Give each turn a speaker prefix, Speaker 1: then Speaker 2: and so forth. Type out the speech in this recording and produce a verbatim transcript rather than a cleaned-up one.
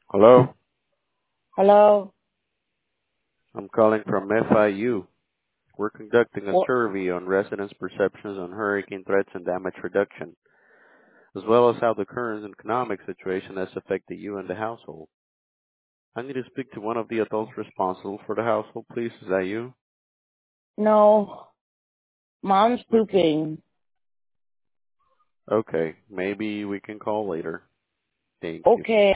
Speaker 1: Hello,
Speaker 2: Hello?
Speaker 1: I'm calling from F I U. We're conducting a
Speaker 2: What?
Speaker 1: survey on residents' perceptions on hurricane threats and damage reduction, as well as how the current economic situation has affected you and the household. I need to speak to one of the adults responsible for the household, please. Is that you?
Speaker 2: No. Mom's
Speaker 1: Okay.
Speaker 2: pooping.
Speaker 1: Okay, maybe we can call later. Thank you.
Speaker 2: Okay.